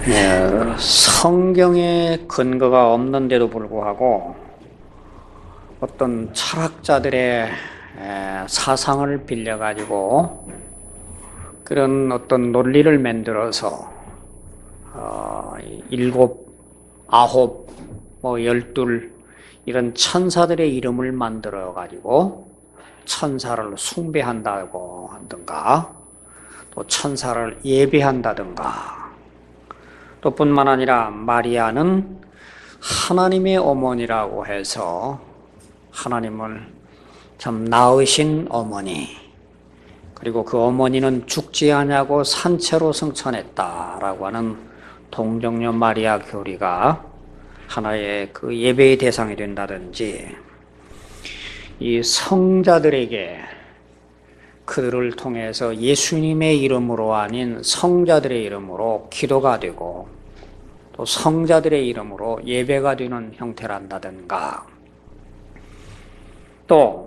성경에 근거가 없는데도 불구하고 어떤 철학자들의 사상을 빌려가지고 그런 어떤 논리를 만들어서 일곱, 아홉, 열둘 이런 천사들의 이름을 만들어가지고 천사를 숭배한다고 하든가 또 천사를 예배한다든가 또 뿐만 아니라 마리아는 하나님의 어머니라고 해서 하나님을 참 낳으신 어머니, 그리고 그 어머니는 죽지 아니하고 산채로 승천했다라고 하는 동정녀 마리아 교리가 하나의 그 예배의 대상이 된다든지, 이 성자들에게 그들을 통해서 예수님의 이름으로 아닌 성자들의 이름으로 기도가 되고 또 성자들의 이름으로 예배가 되는 형태란다든가, 또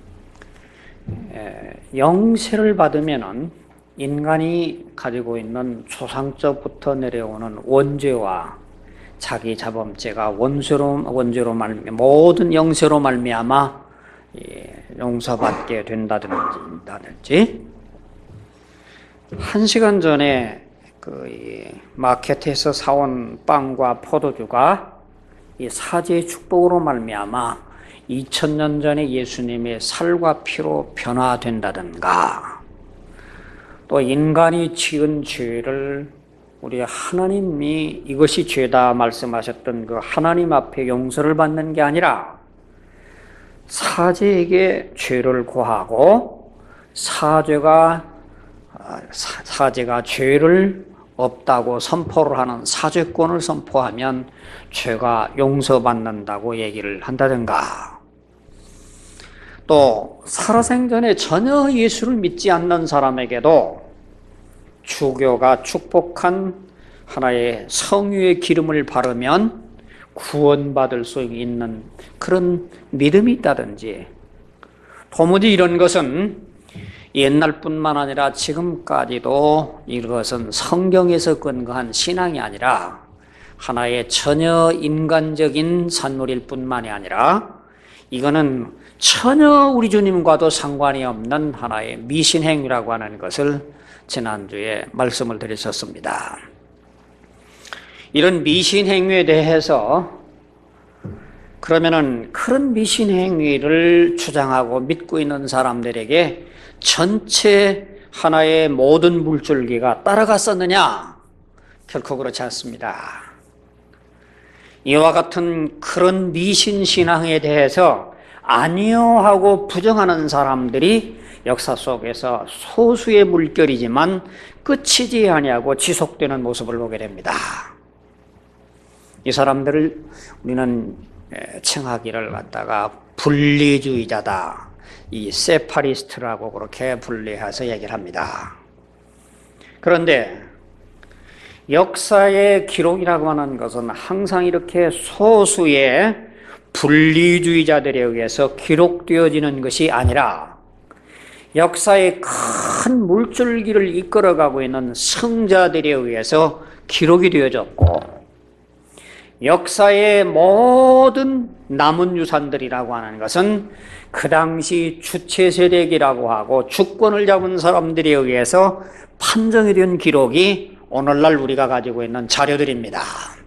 영세를 받으면은 인간이 가지고 있는 조상적부터 내려오는 원죄와 자기 자범죄가 원죄로 모든 영세로 말미암아 용서받게 된다든지, 1시간 전에 그 마켓에서 사온 빵과 포도주가 이 사제의 축복으로 말미암아 2000년 전에 예수님의 살과 피로 변화된다든가, 또 인간이 지은 죄를 우리 하나님이 이것이 죄다 말씀하셨던 그 하나님 앞에 용서를 받는 게 아니라 사제에게 죄를 고하고 사제가 죄를 없다고 선포를 하는 사죄권을 선포하면 죄가 용서받는다고 얘기를 한다든가, 또 살아생전에 전혀 예수를 믿지 않는 사람에게도 주교가 축복한 하나의 성유의 기름을 바르면 구원받을 수 있는 그런 믿음이 있다든지, 도무지 이런 것은 옛날뿐만 아니라 지금까지도 이것은 성경에서 근거한 신앙이 아니라 하나의 전혀 인간적인 산물일 뿐만이 아니라 이거는 전혀 우리 주님과도 상관이 없는 하나의 미신행위라고 하는 것을 지난주에 말씀을 드렸었습니다. 이런 미신행위에 대해서 그러면은 그런 미신행위를 주장하고 믿고 있는 사람들에게 전체 하나의 모든 물줄기가 따라갔었느냐? 결코 그렇지 않습니다. 이와 같은 그런 미신신앙에 대해서 아니요 하고 부정하는 사람들이 역사 속에서 소수의 물결이지만 끝이지 아니하고 지속되는 모습을 보게 됩니다. 이 사람들을 우리는 칭하기를 갖다가 분리주의자다, 이 세파리스트라고 그렇게 분리해서 얘기를 합니다. 그런데 역사의 기록이라고 하는 것은 항상 이렇게 소수의 분리주의자들에 의해서 기록되어지는 것이 아니라 역사의 큰 물줄기를 이끌어가고 있는 성자들에 의해서 기록이 되어졌고, 역사의 모든 남은 유산들이라고 하는 것은 그 당시 주체세력이라고 하고 주권을 잡은 사람들에 의해서 판정이 된 기록이 오늘날 우리가 가지고 있는 자료들입니다.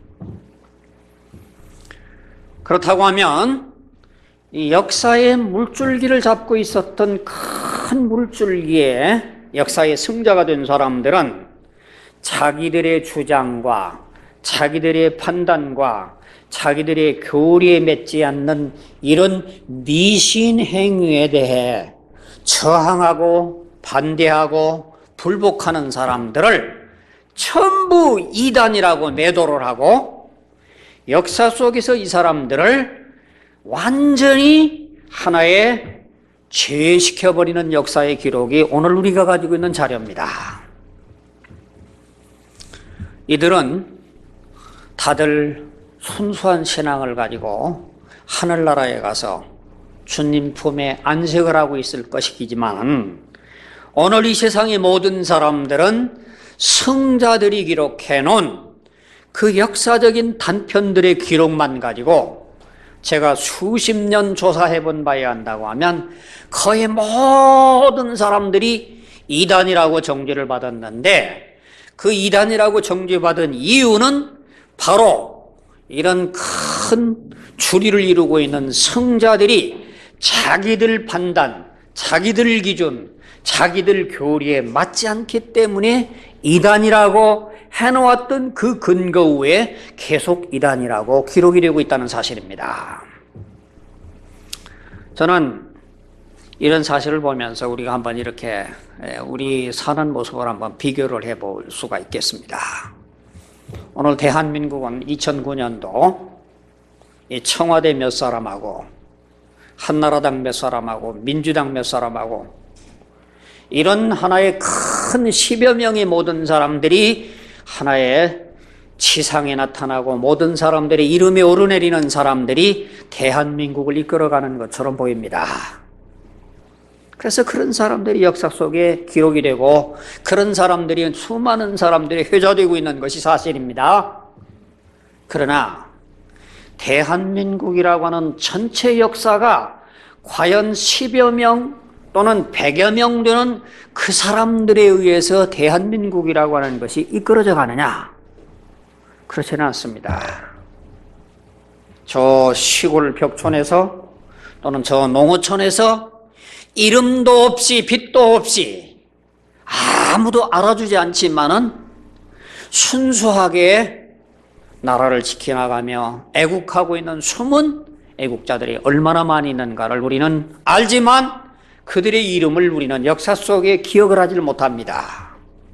그렇다고 하면 이 역사의 물줄기를 잡고 있었던 큰 물줄기에 역사의 승자가 된 사람들은 자기들의 주장과 자기들의 판단과 자기들의 교리에 맺지 않는 이런 미신 행위에 대해 저항하고 반대하고 불복하는 사람들을 전부 이단이라고 매도를 하고 역사 속에서 이 사람들을 완전히 하나의 죄시켜버리는 역사의 기록이 오늘 우리가 가지고 있는 자료입니다. 이들은 다들 순수한 신앙을 가지고 하늘나라에 가서 주님 품에 안식을 하고 있을 것이지만 오늘 이 세상의 모든 사람들은 성자들이 기록해 놓은 그 역사적인 단편들의 기록만 가지고 제가 수십 년 조사해 본 바에 한다고 하면 거의 모든 사람들이 이단이라고 정죄를 받았는데, 그 이단이라고 정죄받은 이유는 바로 이런 큰 주리를 이루고 있는 성자들이 자기들 판단, 자기들 기준, 자기들 교리에 맞지 않기 때문에 이단이라고 해놓았던 그 근거 위에 계속 이단이라고 기록이 되고 있다는 사실입니다. 저는 이런 사실을 보면서 우리가 한번 이렇게 우리 사는 모습을 한번 비교를 해볼 수가 있겠습니다. 오늘 대한민국은 2009년도 청와대 몇 사람하고 한나라당 몇 사람하고 민주당 몇 사람하고 이런 하나의 큰 10여 명의 모든 사람들이 하나의 지상에 나타나고 모든 사람들의 이름이 오르내리는 사람들이 대한민국을 이끌어가는 것처럼 보입니다. 그래서 그런 사람들이 역사 속에 기록이 되고 그런 사람들이 수많은 사람들이 회자되고 있는 것이 사실입니다. 그러나 대한민국이라고 하는 전체 역사가 과연 10여 명 또는 100여 명 되는 그 사람들에 의해서 대한민국이라고 하는 것이 이끌어져 가느냐? 그렇지는 않습니다. 저 시골 벽촌에서 또는 저 농어촌에서 이름도 없이 빛도 없이 아무도 알아주지 않지만은 순수하게 나라를 지켜나가며 애국하고 있는 숨은 애국자들이 얼마나 많이 있는가를 우리는 알지만 그들의 이름을 우리는 역사 속에 기억을 하지 못합니다.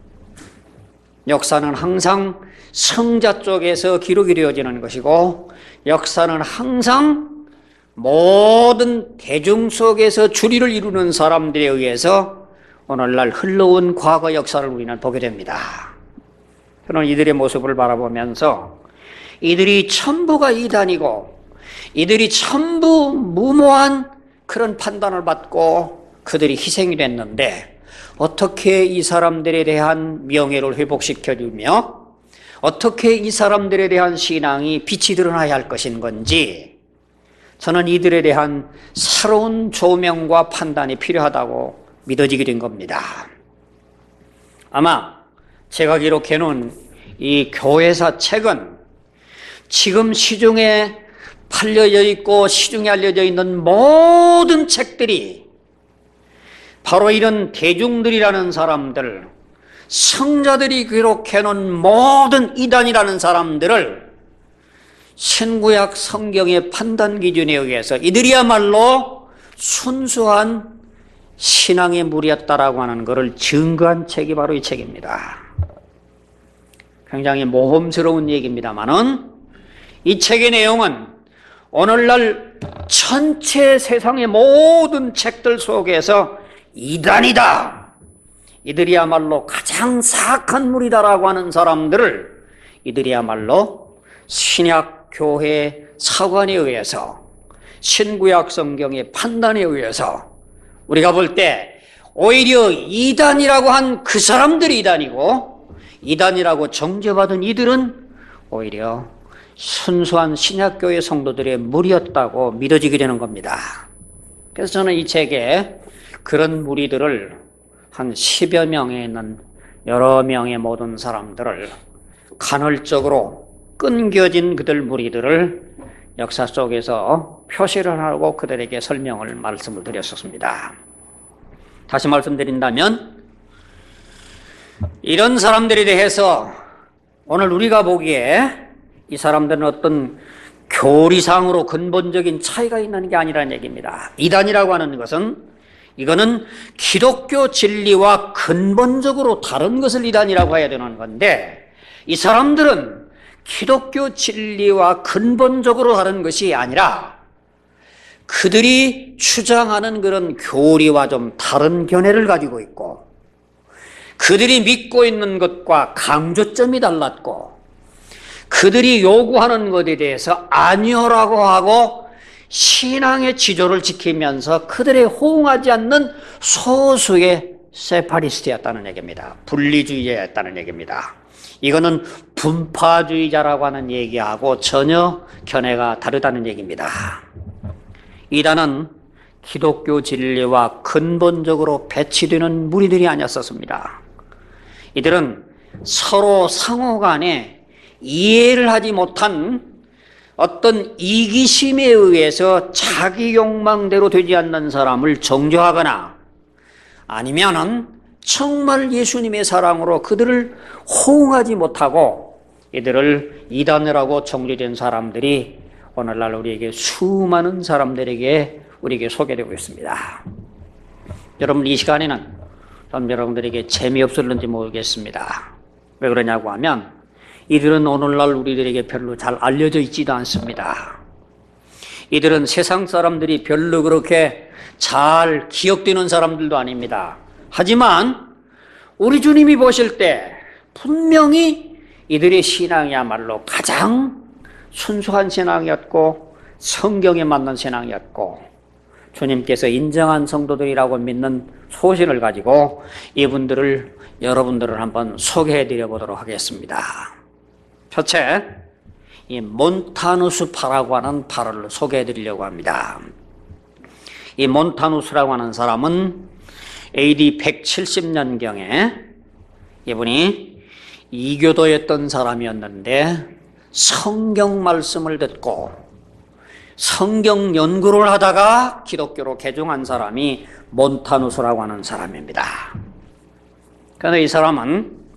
역사는 항상 성자 쪽에서 기록이 되어지는 것이고 역사는 항상 모든 대중 속에서 주리를 이루는 사람들에 의해서 오늘날 흘러온 과거 역사를 우리는 보게 됩니다. 저는 이들의 모습을 바라보면서 이들이 전부가 이단이고 이들이 전부 무모한 그런 판단을 받고 그들이 희생이 됐는데 어떻게 이 사람들에 대한 명예를 회복시켜주며 어떻게 이 사람들에 대한 신앙이 빛이 드러나야 할 것인 건지 저는 이들에 대한 새로운 조명과 판단이 필요하다고 믿어지게 된 겁니다. 아마 제가 기록해 놓은 이 교회사 책은 지금 시중에 팔려져 있고 시중에 알려져 있는 모든 책들이 바로 이런 대중들이라는 사람들, 성자들이 기록해 놓은 모든 이단이라는 사람들을 신구약 성경의 판단 기준에 의해서 이들이야말로 순수한 신앙의 무리였다라고 하는 것을 증거한 책이 바로 이 책입니다. 굉장히 모험스러운 얘기입니다만은 이 책의 내용은 오늘날 전체 세상의 모든 책들 속에서 이단이다, 이들이야말로 가장 사악한 무리다라고 하는 사람들을 이들이야말로 신약 교회 사관에 의해서 신구약 성경의 판단에 의해서 우리가 볼 때 오히려 이단이라고 한 그 사람들이 이단이고 이단이라고 정죄받은 이들은 오히려 순수한 신약교회 성도들의 무리였다고 믿어지게 되는 겁니다. 그래서 저는 이 책에 그런 무리들을 한 10여 명에 있는 여러 명의 모든 사람들을 간헐적으로 끊겨진 그들 무리들을 역사 속에서 표시를 하고 그들에게 말씀을 드렸었습니다. 다시 말씀드린다면 이런 사람들에 대해서 오늘 우리가 보기에 이 사람들은 어떤 교리상으로 근본적인 차이가 있는 게 아니라는 얘기입니다. 이단이라고 하는 것은 이거는 기독교 진리와 근본적으로 다른 것을 이단이라고 해야 되는 건데 이 사람들은 기독교 진리와 근본적으로 다른 것이 아니라 그들이 주장하는 그런 교리와 좀 다른 견해를 가지고 있고 그들이 믿고 있는 것과 강조점이 달랐고 그들이 요구하는 것에 대해서 아니오라고 하고 신앙의 지조를 지키면서 그들에 호응하지 않는 소수의 세파리스트였다는 얘기입니다. 분리주의자였다는 얘기입니다. 이거는 분파주의자라고 하는 얘기하고 전혀 견해가 다르다는 얘기입니다. 이단은 기독교 진리와 근본적으로 배치되는 무리들이 아니었었습니다. 이들은 서로 상호 간에 이해를 하지 못한 어떤 이기심에 의해서 자기 욕망대로 되지 않는 사람을 정죄하거나 아니면은 정말 예수님의 사랑으로 그들을 호응하지 못하고 이들을 이단이라고 정죄된 사람들이 오늘날 우리에게 수많은 사람들에게 우리에게 소개되고 있습니다. 여러분, 이 시간에는 좀 여러분들에게 재미없을는지 모르겠습니다. 왜 그러냐고 하면 이들은 오늘날 우리들에게 별로 잘 알려져 있지도 않습니다. 이들은 세상 사람들이 별로 그렇게 잘 기억되는 사람들도 아닙니다. 하지만 우리 주님이 보실 때 분명히 이들의 신앙이야말로 가장 순수한 신앙이었고 성경에 맞는 신앙이었고 주님께서 인정한 성도들이라고 믿는 소신을 가지고 이분들을 여러분들을 한번 소개해 드려 보도록 하겠습니다. 첫째, 이 몬타누스파라고 하는 파를 소개해 드리려고 합니다. 이 몬타누스라고 하는 사람은 AD 170년경에 이분이 이교도였던 사람이었는데 성경 말씀을 듣고 성경 연구를 하다가 기독교로 개종한 사람이 몬타누스라고 하는 사람입니다. 그런데 이 사람은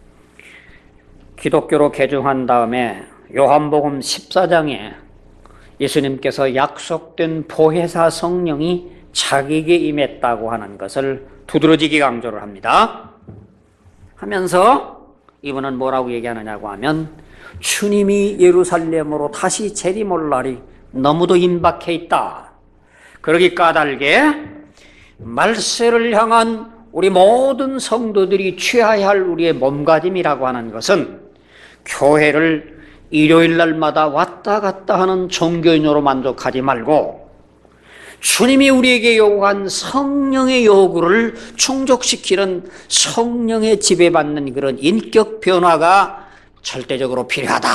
기독교로 개종한 다음에 요한복음 14장에 예수님께서 약속된 보혜사 성령이 자기에게 임했다고 하는 것을 두드러지게 강조를 합니다. 하면서 이분은 뭐라고 얘기하느냐고 하면 주님이 예루살렘으로 다시 재림할 날이 너무도 임박해 있다. 그러기 까닭에 말세를 향한 우리 모든 성도들이 취해야 할 우리의 몸가짐이라고 하는 것은 교회를 일요일 날마다 왔다 갔다 하는 종교인으로 만족하지 말고 주님이 우리에게 요구한 성령의 요구를 충족시키는 성령의 지배받는 그런 인격 변화가 절대적으로 필요하다.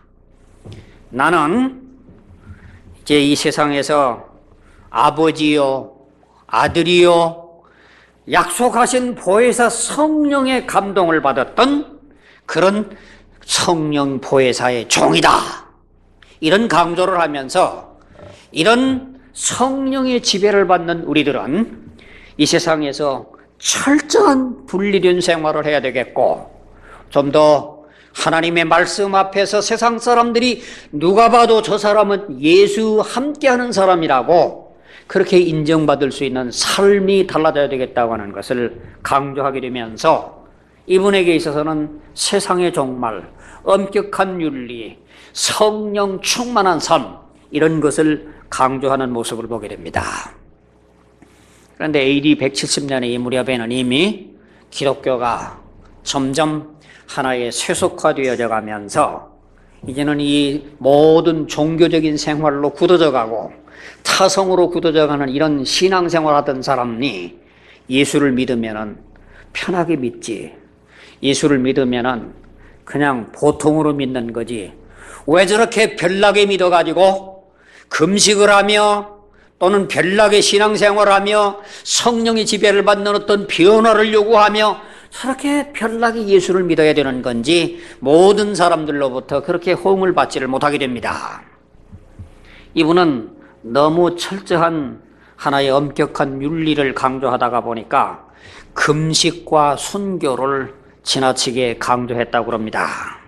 나는 이제 이 세상에서 아버지요, 아들이요, 약속하신 보혜사 성령의 감동을 받았던 그런 성령 보혜사의 종이다. 이런 강조를 하면서 이런 성령의 지배를 받는 우리들은 이 세상에서 철저한 분리된 생활을 해야 되겠고 좀 더 하나님의 말씀 앞에서 세상 사람들이 누가 봐도 저 사람은 예수 함께하는 사람이라고 그렇게 인정받을 수 있는 삶이 달라져야 되겠다고 하는 것을 강조하게 되면서 이분에게 있어서는 세상의 종말, 엄격한 윤리, 성령 충만한 삶 이런 것을 강조하는 모습을 보게 됩니다. 그런데 AD 170년의 이 무렵에는 이미 기독교가 점점 하나의 세속화되어져 가면서 이제는 이 모든 종교적인 생활로 굳어져 가고 타성으로 굳어져 가는 이런 신앙생활 하던 사람이 예수를 믿으면은 편하게 믿지, 예수를 믿으면은 그냥 보통으로 믿는 거지 왜 저렇게 별나게 믿어가지고 금식을 하며 또는 별나게 신앙생활을 하며 성령의 지배를 받는 어떤 변화를 요구하며 저렇게 별나게 예수를 믿어야 되는 건지 모든 사람들로부터 그렇게 호응을 받지를 못하게 됩니다. 이분은 너무 철저한 하나의 엄격한 윤리를 강조하다가 보니까 금식과 순교를 지나치게 강조했다고 합니다.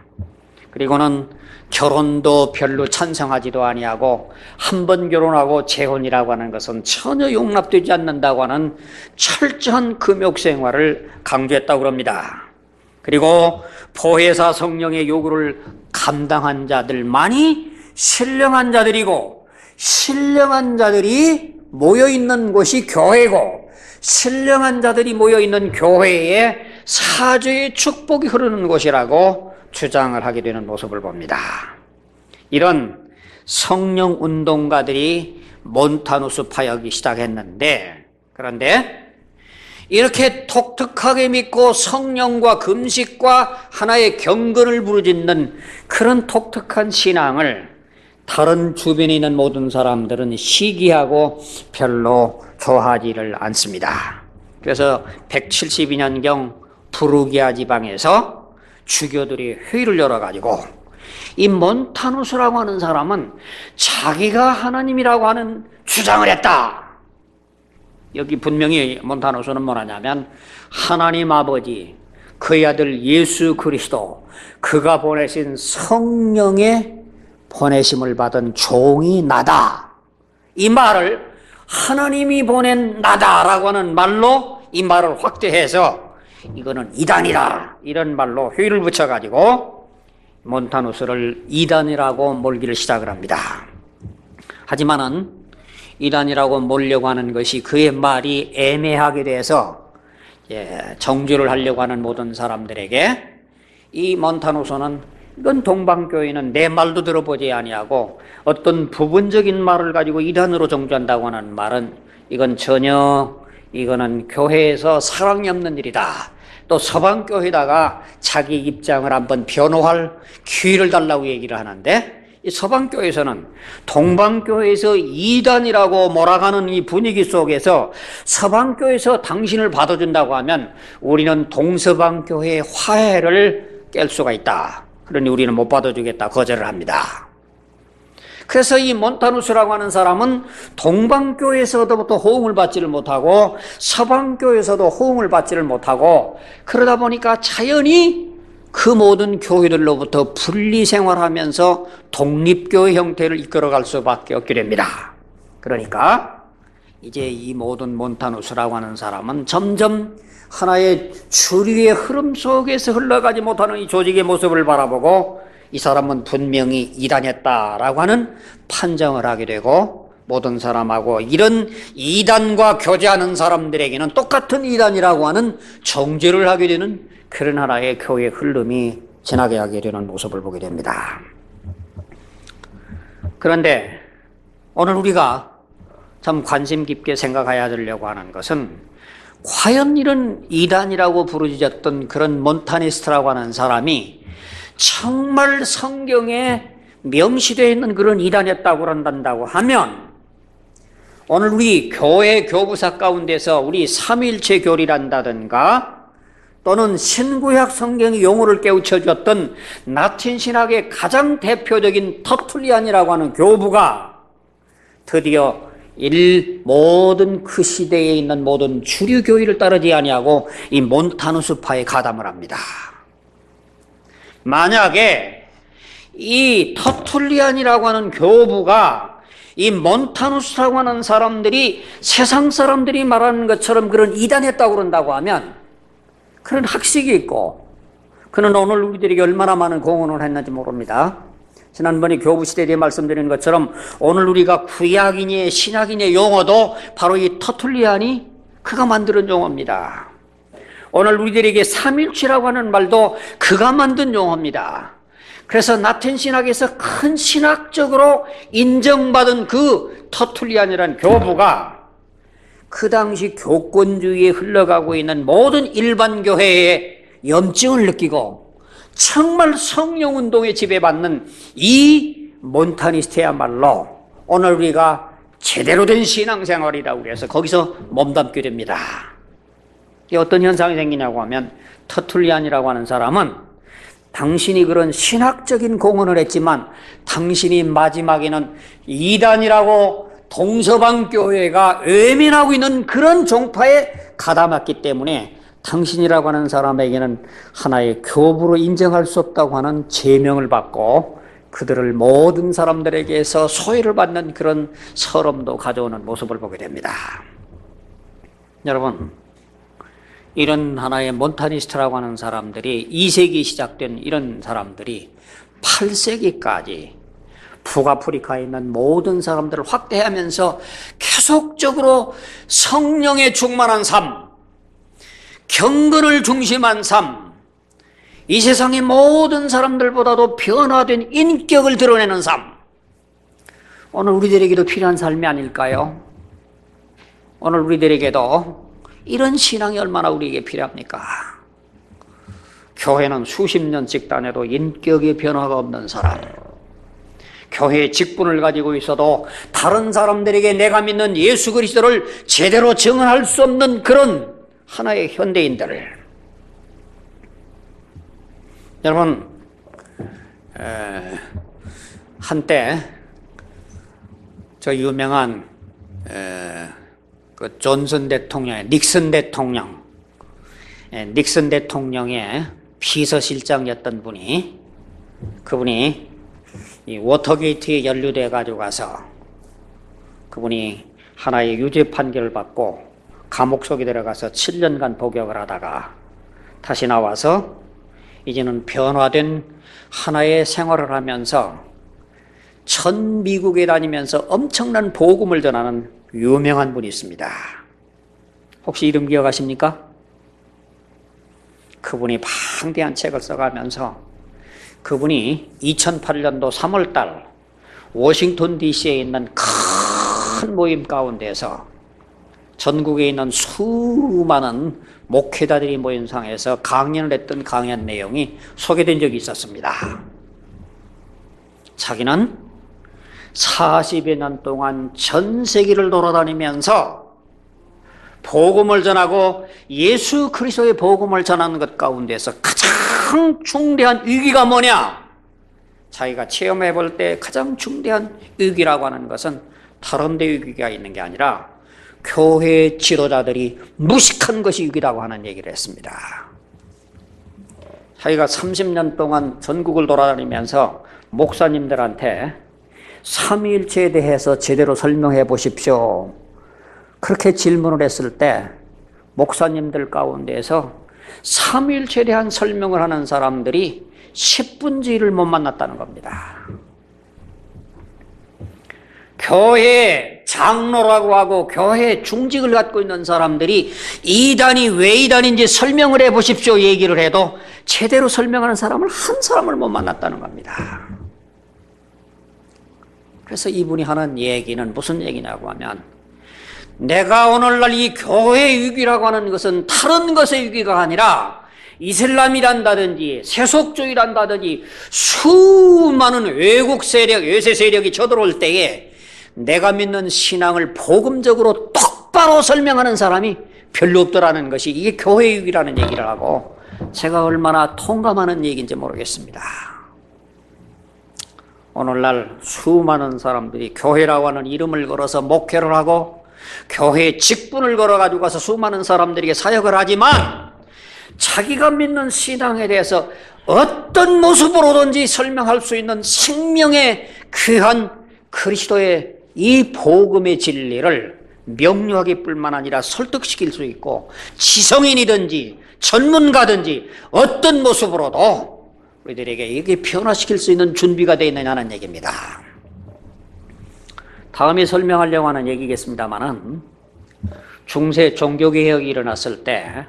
그리고는 결혼도 별로 찬성하지도 아니하고 한 번 결혼하고 재혼이라고 하는 것은 전혀 용납되지 않는다고 하는 철저한 금욕 생활을 강조했다고 합니다. 그리고 보혜사 성령의 요구를 감당한 자들만이 신령한 자들이고 신령한 자들이 모여있는 곳이 교회고 신령한 자들이 모여있는 교회에 사죄의 축복이 흐르는 곳이라고 주장을 하게 되는 모습을 봅니다. 이런 성령 운동가들이 몬타누스 파역이 시작했는데 그런데 이렇게 독특하게 믿고 성령과 금식과 하나의 경건을 부르짖는 그런 독특한 신앙을 다른 주변에 있는 모든 사람들은 시기하고 별로 좋아하지를 않습니다. 그래서 172년경 부르기아 지방에서 주교들이 회의를 열어가지고 이 몬타누스라고 하는 사람은 자기가 하나님이라고 하는 주장을 했다. 여기 분명히 몬타누스는 뭐라냐면 하나님 아버지, 그의 아들 예수 그리스도, 그가 보내신 성령의 보내심을 받은 종이 나다. 이 말을 하나님이 보낸 나다라고 하는 말로 이 말을 확대해서 이거는 이단이라 이런 말로 회의를 붙여가지고 몬타누스를 이단이라고 몰기를 시작을 합니다. 하지만은 이단이라고 몰려고 하는 것이 그의 말이 애매하게 돼서 정죄를 하려고 하는 모든 사람들에게 이 몬타누스는 이건 동방교회는 내 말도 들어보지 아니하고 어떤 부분적인 말을 가지고 이단으로 정죄한다고 하는 말은 이건 전혀 이거는 교회에서 사랑이 없는 일이다. 또 서방교회에다가 자기 입장을 한번 변호할 기회를 달라고 얘기를 하는데 이 서방교회에서는 동방교회에서 이단이라고 몰아가는 이 분위기 속에서 서방교회에서 당신을 받아준다고 하면 우리는 동서방교회의 화해를 깰 수가 있다. 그러니 우리는 못 받아주겠다 거절을 합니다. 그래서 이 몬타누스라고 하는 사람은 동방교회에서부터 호응을 받지를 못하고 서방교회에서도 호응을 받지를 못하고 그러다 보니까 자연히 그 모든 교회들로부터 분리 생활하면서 독립교회 형태를 이끌어갈 수밖에 없게 됩니다. 그러니까 이제 이 모든 몬타누스라고 하는 사람은 점점 하나의 주류의 흐름 속에서 흘러가지 못하는 이 조직의 모습을 바라보고 이 사람은 분명히 이단했다라고 하는 판정을 하게 되고 모든 사람하고 이런 이단과 교제하는 사람들에게는 똑같은 이단이라고 하는 정죄를 하게 되는 그런 하나의 교회 흐름이 지나게 하게 되는 모습을 보게 됩니다. 그런데 오늘 우리가 참 관심 깊게 생각해야 되려고 하는 것은 과연 이런 이단이라고 부르짖었던 그런 몬타니스트라고 하는 사람이 정말 성경에 명시되어 있는 그런 이단이었다고 한다고 하면 오늘 우리 교회 교부사 가운데서 우리 삼위일체 교리란다든가 또는 신구약 성경의 용어를 깨우쳐 주었던 라틴 신학의 가장 대표적인 터툴리안이라고 하는 교부가 드디어 모든 그 시대에 있는 모든 주류 교리를 따르지 아니하고 이 몬타누스파에 가담을 합니다. 만약에 이 터툴리안이라고 하는 교부가 이 몬타누스라고 하는 사람들이 세상 사람들이 말하는 것처럼 그런 이단했다고 그런다고 하면 그런 학식이 있고 그는 오늘 우리들에게 얼마나 많은 공헌을 했는지 모릅니다. 지난번에 교부시대에 대해 말씀드린 것처럼 오늘 우리가 구약이니 신약이니 용어도 바로 이 터툴리안이 그가 만드는 용어입니다. 오늘 우리들에게 삼일체라고 하는 말도 그가 만든 용어입니다. 그래서 라틴 신학에서 큰 신학적으로 인정받은 그 터툴리안이라는 교부가 그 당시 교권주의에 흘러가고 있는 모든 일반 교회의 염증을 느끼고 정말 성령운동에 지배받는 이 몬타니스트야말로 오늘 우리가 제대로 된 신앙생활이라고 해서 거기서 몸담게 됩니다. 이게 어떤 현상이 생기냐고 하면 터툴리안이라고 하는 사람은 당신이 그런 신학적인 공헌을 했지만 당신이 마지막에는 이단이라고 동서방 교회가 외면하고 있는 그런 종파에 가담했기 때문에 당신이라고 하는 사람에게는 하나의 교부로 인정할 수 없다고 하는 제명을 받고 그들을 모든 사람들에게서 소외를 받는 그런 서름도 가져오는 모습을 보게 됩니다. 여러분, 이런 하나의 몬타니스트라고 하는 사람들이 2세기 시작된 이런 사람들이 8세기까지 북아프리카에 있는 모든 사람들을 확대하면서 계속적으로 성령에 충만한 삶, 경건을 중심한 삶, 이 세상의 모든 사람들보다도 변화된 인격을 드러내는 삶, 오늘 우리들에게도 필요한 삶이 아닐까요? 오늘 우리들에게도 이런 신앙이 얼마나 우리에게 필요합니까? 교회는 수십 년씩 다녀도 인격의 변화가 없는 사람, 교회의 직분을 가지고 있어도 다른 사람들에게 내가 믿는 예수 그리스도를 제대로 증언할 수 없는 그런 하나의 현대인들. 여러분, 한때 저 유명한 그 존슨 대통령, 닉슨 대통령의 비서실장이었던 분이, 그분이 이 워터게이트에 연루돼 가지고 가서 그분이 하나의 유죄 판결을 받고 감옥 속에 들어가서 7년간 복역을 하다가 다시 나와서 이제는 변화된 하나의 생활을 하면서 전 미국에 다니면서 엄청난 복음을 전하는 유명한 분이 있습니다. 혹시 이름 기억하십니까? 그분이 방대한 책을 써가면서 그분이 2008년도 3월달 워싱턴 DC에 있는 큰 모임 가운데서 전국에 있는 수많은 목회자들이 모인 상에서 강연을 했던 강연 내용이 소개된 적이 있었습니다. 자기는 40여 년 동안 전 세계를 돌아다니면서 복음을 전하고 예수 그리스도의 복음을 전하는 것 가운데서 가장 중대한 위기가 뭐냐? 자기가 체험해 볼 때 가장 중대한 위기라고 하는 것은 다른 데 위기가 있는 게 아니라 교회 지도자들이 무식한 것이 위기라고 하는 얘기를 했습니다. 자기가 30년 동안 전국을 돌아다니면서 목사님들한테 삼위일체에 대해서 제대로 설명해 보십시오, 그렇게 질문을 했을 때 목사님들 가운데에서 삼위일체에 대한 설명을 하는 사람들이 10분의 1을 못 만났다는 겁니다. 교회 장로라고 하고 교회 중직을 갖고 있는 사람들이 이단이 왜 이단인지 설명을 해 보십시오 얘기를 해도 제대로 설명하는 사람을 한 사람을 못 만났다는 겁니다. 그래서 이분이 하는 얘기는 무슨 얘기냐고 하면, 내가 오늘날 이 교회 위기라고 하는 것은 다른 것의 위기가 아니라 이슬람이란다든지 세속주의란다든지 수많은 외국 세력, 외세 세력이 쳐들어올 때에 내가 믿는 신앙을 복음적으로 똑바로 설명하는 사람이 별로 없더라는 것이, 이게 교회 위기라는 얘기를 하고, 제가 얼마나 통감하는 얘기인지 모르겠습니다. 오늘날 수많은 사람들이 교회라고 하는 이름을 걸어서 목회를 하고 교회의 직분을 걸어가지고 가서 수많은 사람들에게 사역을 하지만 자기가 믿는 신앙에 대해서 어떤 모습으로든지 설명할 수 있는 생명의 귀한 그리스도의 이 복음의 진리를 명료하게 뿐만 아니라 설득시킬 수 있고, 지성인이든지 전문가든지 어떤 모습으로도 우리들에게 이게 변화시킬 수 있는 준비가 되어 있느냐는 얘기입니다. 다음에 설명하려고 하는 얘기겠습니다만은, 중세 종교개혁이 일어났을 때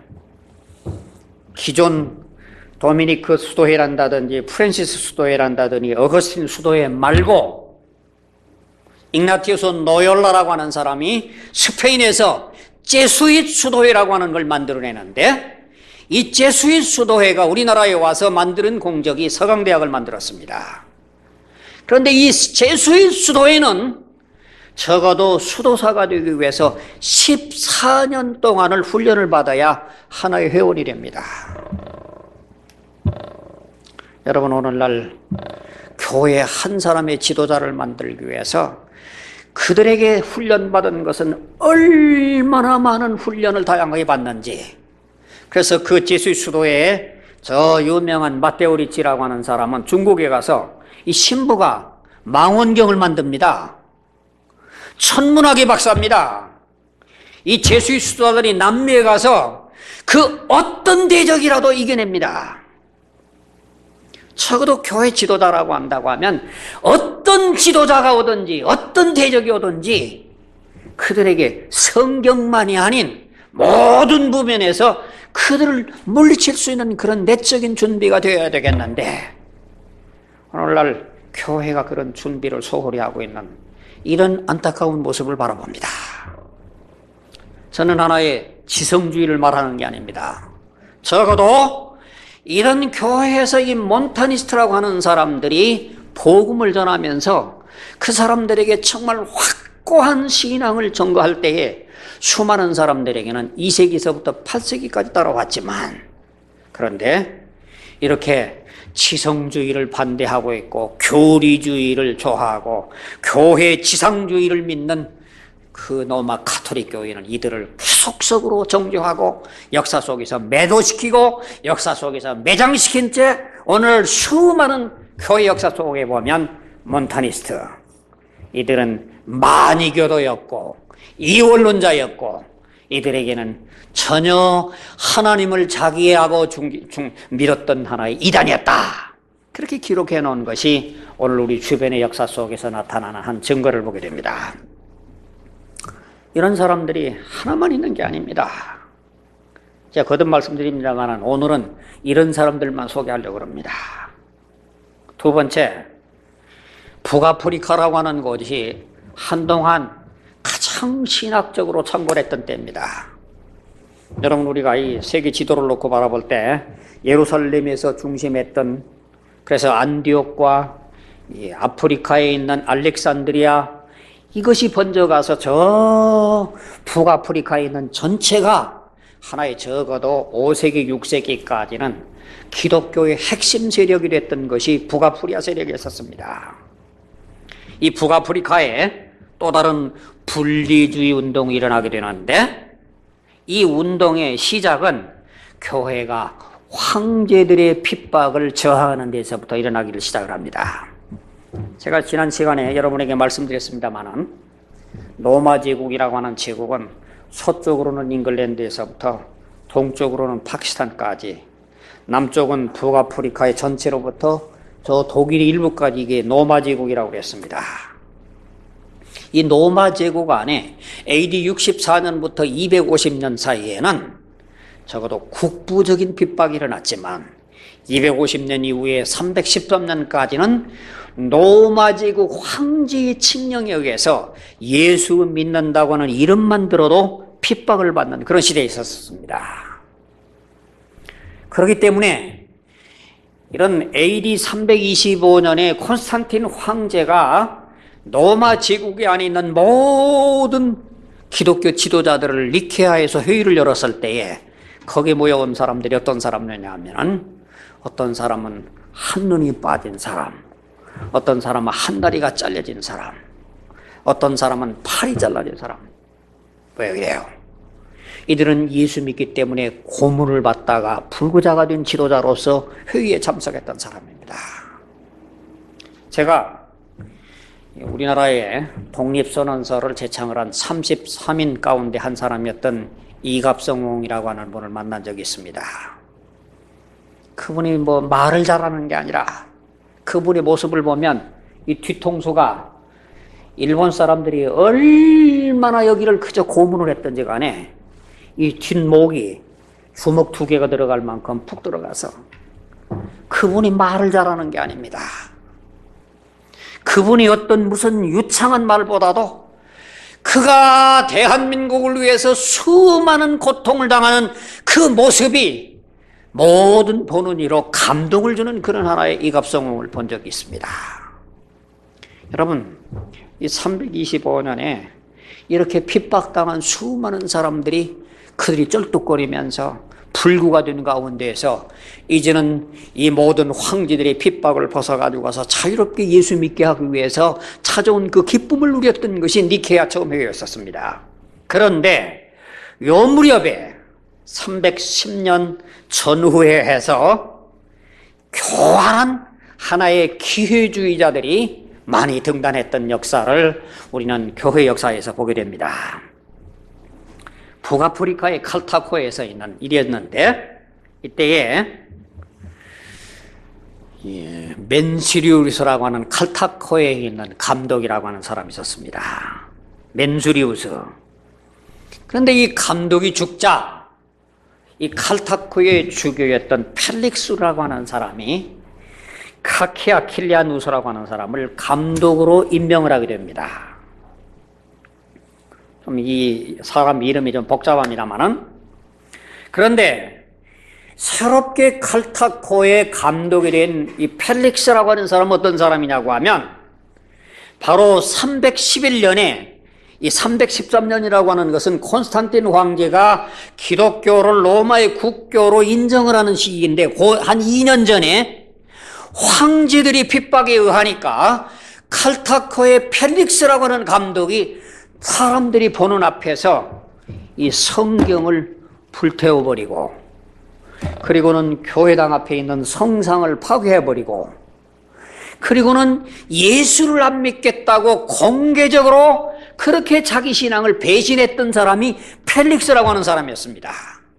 기존 도미니크 수도회란다든지 프랜시스 수도회란다든지 어거스틴 수도회 말고 igna티우스 노열라라고 하는 사람이 스페인에서 제수잇 수도회라고 하는 걸 만들어내는데, 이 제수잇 수도회가 우리나라에 와서 만드는 공적이 서강대학을 만들었습니다. 그런데 이 제수잇 수도회는 적어도 수도사가 되기 위해서 14년 동안을 훈련을 받아야 하나의 회원이 됩니다. 여러분, 오늘날 교회 한 사람의 지도자를 만들기 위해서 그들에게 훈련받은 것은 얼마나 많은 훈련을 다양하게 받는지. 그래서 그 제수의 수도에 저 유명한 마테오 리치라고 하는 사람은 중국에 가서 이 신부가 망원경을 만듭니다. 천문학의 박사입니다. 이 제수의 수도자들이 남미에 가서 그 어떤 대적이라도 이겨냅니다. 적어도 교회 지도자라고 한다고 하면 어떤 지도자가 오든지 어떤 대적이 오든지 그들에게 성경만이 아닌 모든 부면에서 그들을 물리칠 수 있는 그런 내적인 준비가 되어야 되겠는데, 오늘날 교회가 그런 준비를 소홀히 하고 있는 이런 안타까운 모습을 바라봅니다. 저는 하나의 지성주의를 말하는 게 아닙니다. 적어도 이런 교회에서 이 몬타니스트라고 하는 사람들이 복음을 전하면서 그 사람들에게 정말 확고한 신앙을 전거할 때에 수많은 사람들에게는 2세기서부터 8세기까지 따라왔지만, 그런데 이렇게 지성주의를 반대하고 있고 교리주의를 좋아하고 교회 지상주의를 믿는 그 로마 가톨릭 교회는 이들을 속속으로 정죄하고 역사 속에서 매도시키고 역사 속에서 매장시킨 채 오늘 수많은 교회 역사 속에 보면 몬타니스트, 이들은 만이교도였고 이원론자였고 이들에게는 전혀 하나님을 자기하고 믿었던 하나의 이단이었다. 그렇게 기록해 놓은 것이 오늘 우리 주변의 역사 속에서 나타나는 한 증거를 보게 됩니다. 이런 사람들이 하나만 있는 게 아닙니다. 제가 거듭 말씀드립니다만 오늘은 이런 사람들만 소개하려고 합니다. 두 번째, 북아프리카라고 하는 곳이 한동안 가장 신학적으로 창궐했던 때입니다. 여러분, 우리가 이 세계 지도를 놓고 바라볼 때 예루살렘에서 중심했던, 그래서 안디옥과 이 아프리카에 있는 알렉산드리아, 이것이 번져가서 저 북아프리카에 있는 전체가 하나의 적어도 5세기, 6세기까지는 기독교의 핵심 세력이 됐던 것이 북아프리카 세력이었습니다. 이 북아프리카에 또 다른 분리주의 운동이 일어나게 되는데, 이 운동의 시작은 교회가 황제들의 핍박을 저하하는 데서부터 일어나기를 시작을 합니다. 제가 지난 시간에 여러분에게 말씀드렸습니다마는 로마 제국이라고 하는 제국은 서쪽으로는 잉글랜드에서부터 동쪽으로는 파키스탄까지, 남쪽은 북아프리카의 전체로부터 저 독일의 일부까지 이게 로마 제국이라고 했습니다. 이 로마 제국 안에 AD 64년부터 250년 사이에는 적어도 국부적인 핍박이 일어났지만 250년 이후에 313년까지는 로마 제국 황제의 칙령에 의해서 예수 믿는다고 하는 이름만 들어도 핍박을 받는 그런 시대에 있었습니다. 그렇기 때문에 이런 AD 325년에 콘스탄틴 황제가 로마 제국에 안에 있는 모든 기독교 지도자들을 니케아에서 회의를 열었을 때에 거기에 모여온 사람들이 어떤 사람이냐면, 어떤 사람은 한눈이 빠진 사람, 어떤 사람은 한 다리가 잘려진 사람, 어떤 사람은 팔이 잘라진 사람. 왜 그래요? 이들은 예수 믿기 때문에 고문을 받다가 불구자가 된 지도자로서 회의에 참석했던 사람입니다. 제가 우리나라의 독립선언서를 제창을 한 33인 가운데 한 사람이었던 이갑성홍이라고 하는 분을 만난 적이 있습니다. 그분이 뭐 말을 잘하는 게 아니라 그분의 모습을 보면 이 뒤통수가 일본 사람들이 얼마나 여기를 그저 고문을 했던지 간에 이 뒷목이 주먹 2개가 들어갈 만큼 푹 들어가서, 그분이 말을 잘하는 게 아닙니다. 그분이 어떤 무슨 유창한 말보다도 그가 대한민국을 위해서 수많은 고통을 당하는 그 모습이 모든 보는 이로 감동을 주는 그런 하나의 이갑성홍을 본 적이 있습니다. 여러분, 이 325년에 이렇게 핍박당한 수많은 사람들이 그들이 쩔뚝거리면서 불구가 된 가운데에서 이제는 이 모든 황제들의 핍박을 벗어가지고 가서 자유롭게 예수 믿게 하기 위해서 찾아온 그 기쁨을 누렸던 것이 니케아 처음 회의였었습니다. 그런데 요 무렵에 310년 전후에 해서 교활한 하나의 기회주의자들이 많이 등단했던 역사를 우리는 교회 역사에서 보게 됩니다. 북아프리카의 칼타코에서 있는 일이었는데, 이때에 맨수리우스라고 하는 칼타코에 있는 감독이라고 하는 사람이 있었습니다. 맨수리우스. 그런데 이 감독이 죽자 이 칼타코의 주교였던 펠릭스라고 하는 사람이 카케아 킬리아누스라고 하는 사람을 감독으로 임명을 하게 됩니다. 좀 이 사람 이름이 좀 복잡합니다만은. 그런데 새롭게 칼타코의 감독이 된 이 펠릭스라고 하는 사람은 어떤 사람이냐고 하면 바로 311년에 이 313년이라고 하는 것은 콘스탄틴 황제가 기독교를 로마의 국교로 인정을 하는 시기인데 한 2년 전에 황제들이 핍박에 의하니까 칼타코의 펠릭스라고 하는 감독이 사람들이 보는 앞에서 이 성경을 불태워버리고 그리고는 교회당 앞에 있는 성상을 파괴해버리고 그리고는 예수를 안 믿겠다고 공개적으로 그렇게 자기 신앙을 배신했던 사람이 펠릭스라고 하는 사람이었습니다.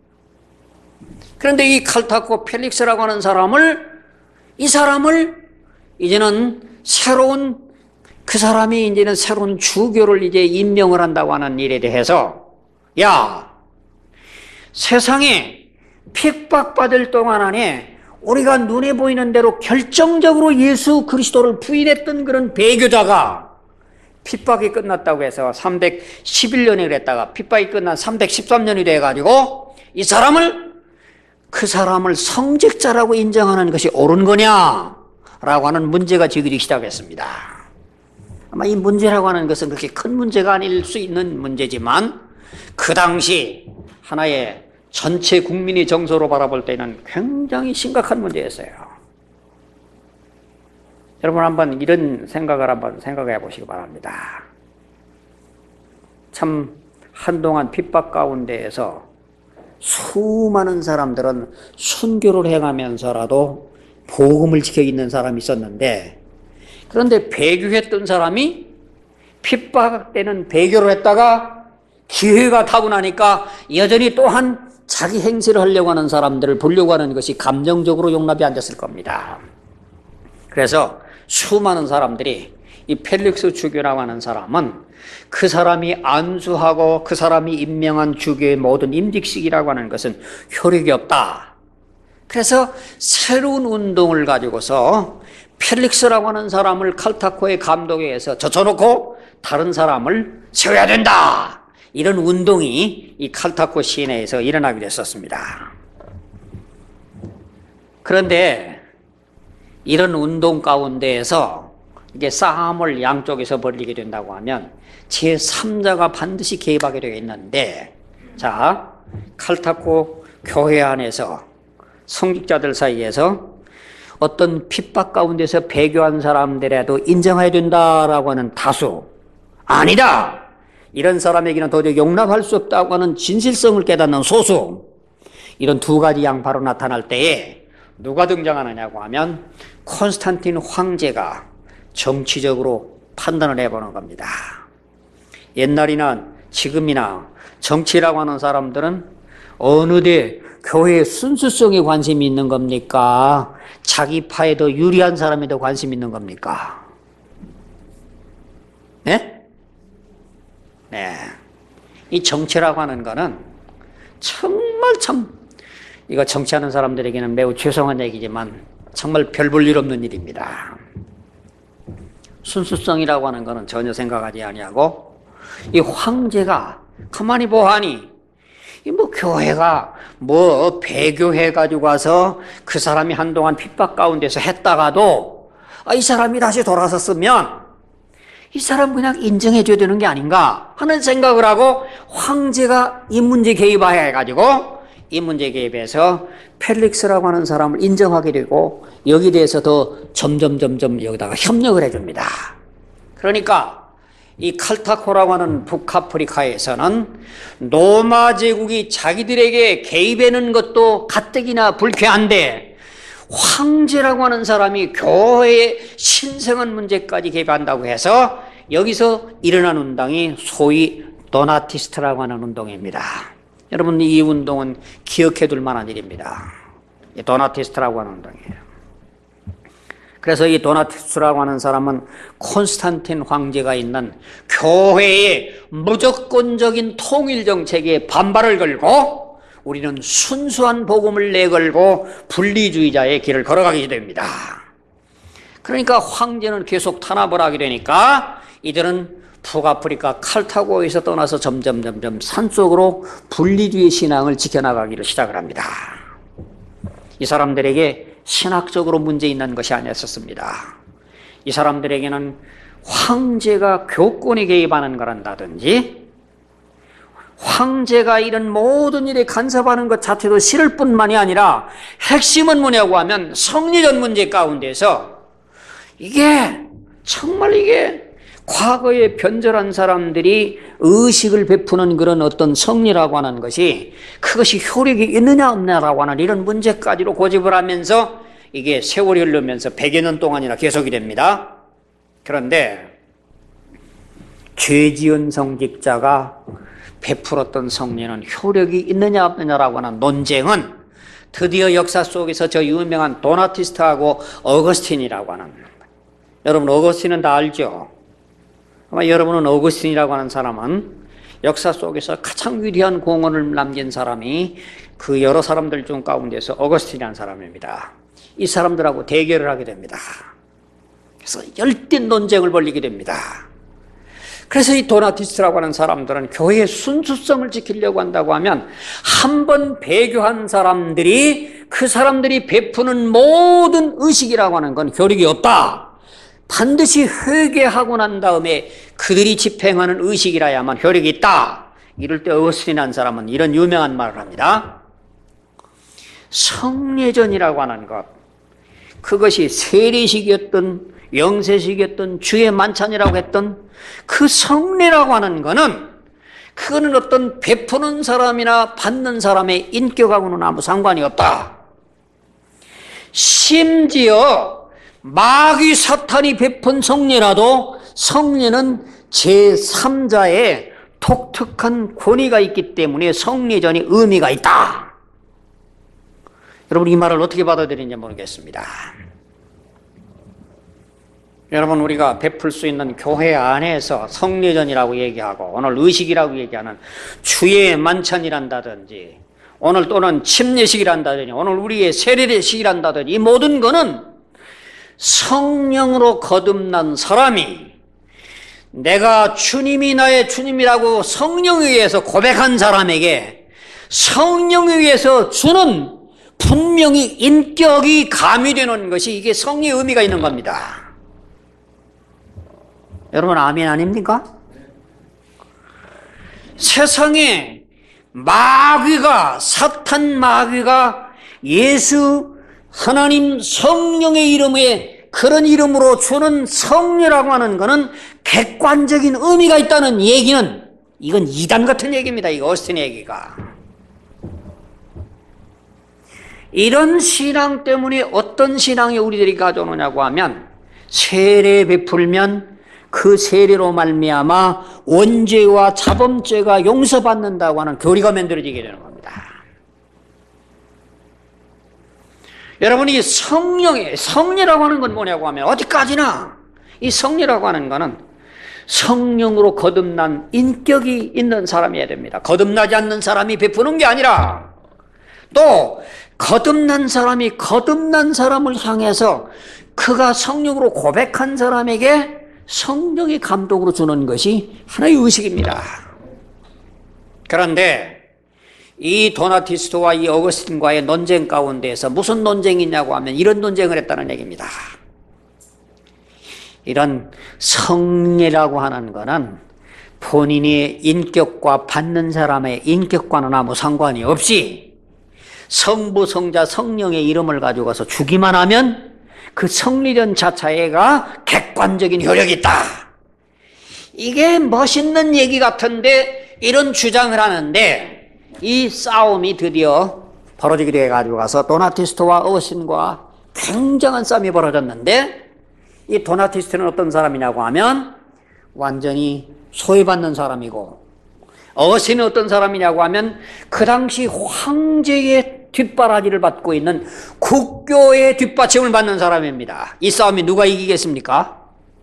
그런데 이 칼타코 펠릭스라고 하는 이 사람을 이제는 그 사람이 이제는 새로운 주교를 이제 임명을 한다고 하는 일에 대해서 야, 세상에 핍박받을 동안 안에 우리가 눈에 보이는 대로 결정적으로 예수 그리스도를 부인했던 그런 배교자가 핍박이 끝났다고 해서 311년이 그랬다가 핍박이 끝난 313년이 돼가지고 그 사람을 성직자라고 인정하는 것이 옳은 거냐라고 하는 문제가 제기되기 시작했습니다. 아마 이 문제라고 하는 것은 그렇게 큰 문제가 아닐 수 있는 문제지만 그 당시 하나의 전체 국민의 정서로 바라볼 때는 굉장히 심각한 문제였어요. 여러분 한번 이런 생각을 한번 생각해 보시기 바랍니다. 참 한동안 핍박 가운데에서 수많은 사람들은 순교를 행하면서라도 복음을 지켜 있는 사람이 있었는데 그런데 배교했던 사람이 핍박되는 배교를 했다가 기회가 타고 나니까 여전히 또한 자기 행세를 하려고 하는 사람들을 보려고 하는 것이 감정적으로 용납이 안 됐을 겁니다. 그래서 수많은 사람들이 이 펠릭스 주교라고 하는 사람은 그 사람이 안수하고 그 사람이 임명한 주교의 모든 임직식이라고 하는 것은 효력이 없다. 그래서 새로운 운동을 가지고서 펠릭스라고 하는 사람을 칼타코의 감독에 의해서 젖혀놓고 다른 사람을 세워야 된다. 이런 운동이 이 칼타코 시내에서 일어나게 됐었습니다. 그런데 이런 운동 가운데에서 이게 싸움을 양쪽에서 벌이게 된다고 하면 제3자가 반드시 개입하게 되어 있는데 자, 칼타코 교회 안에서 성직자들 사이에서 어떤 핍박 가운데서 배교한 사람들에도 인정해야 된다라고 하는 다수 아니다. 이런 사람에게는 도저히 용납할 수 없다고 하는 진실성을 깨닫는 소수 이런 두 가지 양파로 나타날 때에 누가 등장하느냐고 하면 콘스탄틴 황제가 정치적으로 판단을 해보는 겁니다. 옛날이나 지금이나 정치라고 하는 사람들은 어느 데 교회의 순수성에 관심이 있는 겁니까? 자기 파에 더 유리한 사람에 더 관심이 있는 겁니까? 네? 네. 이 정치라고 하는 거는 정말 이거 정치하는 사람들에게는 매우 죄송한 얘기지만 정말 별 볼 일 없는 일입니다. 순수성이라고 하는 거는 전혀 생각하지 아니하고 이 황제가 가만히 보아하니 이 교회가 배교해 가지고 와서 그 사람이 한동안 핍박 가운데서 했다가도 이 사람이 다시 돌아섰으면 이 사람 그냥 인정해 줘야 되는 게 아닌가 하는 생각을 하고 황제가 이 문제 개입해 가지고 이 문제 개입해서 펠릭스라고 하는 사람을 인정하게 되고 여기에 대해서 더 점점 여기다가 협력을 해줍니다. 그러니까 이 칼타코라고 하는 북아프리카에서는 로마 제국이 자기들에게 개입하는 것도 가뜩이나 불쾌한데 황제라고 하는 사람이 교회의 신성한 문제까지 개입한다고 해서 여기서 일어난 운동이 소위 도나티스트라고 하는 운동입니다. 여러분 이 운동은 기억해 둘 만한 일입니다. 도나티스트라고 하는 운동이에요. 그래서 이 도나티스트라고 하는 사람은 콘스탄틴 황제가 있는 교회의 무조건적인 통일 정책에 반발을 걸고 우리는 순수한 복음을 내걸고 분리주의자의 길을 걸어가게 됩니다. 그러니까 황제는 계속 탄압을 하게 되니까 이들은 북아프리카 칼타고에서 떠나서 점점 산속으로 분리주의 신앙을 지켜나가기를 시작을 합니다. 이 사람들에게 신학적으로 문제 있는 것이 아니었습니다. 이 사람들에게는 황제가 교권에 개입하는 거란다든지 황제가 이런 모든 일에 간섭하는 것 자체도 싫을 뿐만이 아니라 핵심은 뭐냐고 하면 성리적 문제 가운데서 정말 이게 과거에 변절한 사람들이 의식을 베푸는 그런 어떤 성리라고 하는 것이 그것이 효력이 있느냐 없느냐라고 하는 이런 문제까지로 고집을 하면서 이게 세월이 흐르면서 100여 년 동안이나 계속이 됩니다. 그런데 죄 지은 성직자가 베풀었던 성리는 효력이 있느냐 없느냐라고 하는 논쟁은 드디어 역사 속에서 저 유명한 도나티스트하고 어거스틴이라고 하는, 여러분 어거스틴은 다 알죠? 아마 여러분은 어거스틴이라고 하는 사람은 역사 속에서 가장 위대한 공헌을 남긴 사람이 그 여러 사람들 중 가운데서 어거스틴이라는 사람입니다. 이 사람들하고 대결을 하게 됩니다. 그래서 열띤 논쟁을 벌이게 됩니다. 그래서 이 도나티스트라고 하는 사람들은 교회의 순수성을 지키려고 한다고 하면 한 번 배교한 사람들이 그 사람들이 베푸는 모든 의식이라고 하는 건 효력이 없다. 반드시 회개하고 난 다음에 그들이 집행하는 의식이라야만 효력이 있다. 이럴 때 어거스틴이라는 사람은 이런 유명한 말을 합니다. 성례전이라고 하는 것, 그것이 세례식이었던 영세식이었던 주의 만찬이라고 했던 그 성례라고 하는 거는 그거는 어떤 베푸는 사람이나 받는 사람의 인격하고는 아무 상관이 없다. 심지어 마귀 사탄이 베푼 성례라도 성례는 제3자의 독특한 권위가 있기 때문에 성례전이 의미가 있다. 여러분 이 말을 어떻게 받아들이는지 모르겠습니다. 여러분 우리가 베풀 수 있는 교회 안에서 성례전이라고 얘기하고 오늘 의식이라고 얘기하는 주의 만찬이란다든지 오늘 또는 침례식이란다든지 오늘 우리의 세례식이란다든지 이 모든 거는 성령으로 거듭난 사람이 내가 주님이 나의 주님이라고 성령에 의해서 고백한 사람에게 성령에 의해서 주는 분명히 인격이 가미되는 것이 이게 성리의 의미가 있는 겁니다. 여러분 아멘 아닙니까? 세상에 마귀가 사탄 마귀가 예수 하나님 성령의 이름에 그런 이름으로 주는 성례라고 하는 것은 객관적인 의미가 있다는 얘기는 이건 이단 같은 얘기입니다. 이 어스틴의 얘기가. 이런 신앙 때문에 어떤 신앙이 우리들이 가져오느냐고 하면 세례 베풀면 그 세례로 말미암아 원죄와 자범죄가 용서받는다고 하는 교리가 만들어지게 되는 겁니다. 여러분 이 성례라고 하는 건 뭐냐고 하면 어디까지나 이 성례라고 하는 거는 성령으로 거듭난 인격이 있는 사람이어야 됩니다. 거듭나지 않는 사람이 베푸는 게 아니라 또 거듭난 사람이 거듭난 사람을 향해서 그가 성령으로 고백한 사람에게 성령의 감동으로 주는 것이 하나의 의식입니다. 그런데 이 도나티스트와 이 어거스틴과의 논쟁 가운데에서 무슨 논쟁이 있냐고 하면 이런 논쟁을 했다는 얘기입니다. 이런 성례라고 하는 것은 본인의 인격과 받는 사람의 인격과는 아무 상관이 없이 성부, 성자, 성령의 이름을 가지고 가서 주기만 하면 그 성리전 자체가 객관적인 효력이 있다. 이게 멋있는 얘기 같은데 이런 주장을 하는데 이 싸움이 드디어 벌어지게 돼가지고 가서 도나티스트와 어거스틴과 굉장한 싸움이 벌어졌는데 이 도나티스트는 어떤 사람이냐고 하면 완전히 소외받는 사람이고 어거스틴은 어떤 사람이냐고 하면 그 당시 황제의 뒷바라지를 받고 있는 국교의 뒷받침을 받는 사람입니다. 이 싸움이 누가 이기겠습니까?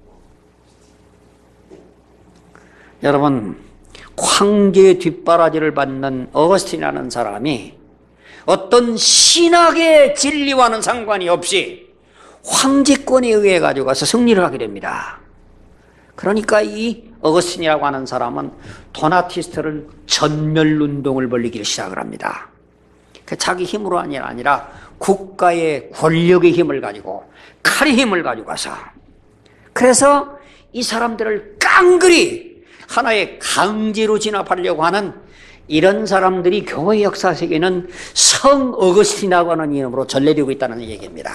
여러분 황제의 뒷바라지를 받는 어거스틴이라는 사람이 어떤 신학의 진리와는 상관이 없이 황제권에 의해 가지고 가서 승리를 하게 됩니다. 그러니까 이 어거스틴이라고 하는 사람은 도나티스트를 전멸운동을 벌이기 시작을 합니다. 자기 힘으로 아니라 국가의 권력의 힘을 가지고 칼의 힘을 가지고 가서, 그래서 이 사람들을 깡그리 하나의 강제로 진압하려고 하는 이런 사람들이 교회 역사 속에는 성 어거스틴이라고 하는 이름으로 전래되고 있다는 얘기입니다.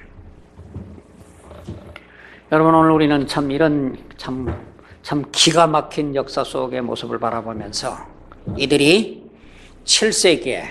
여러분, 오늘 우리는 이런 기가 막힌 역사 속의 모습을 바라보면서 이들이 7세기에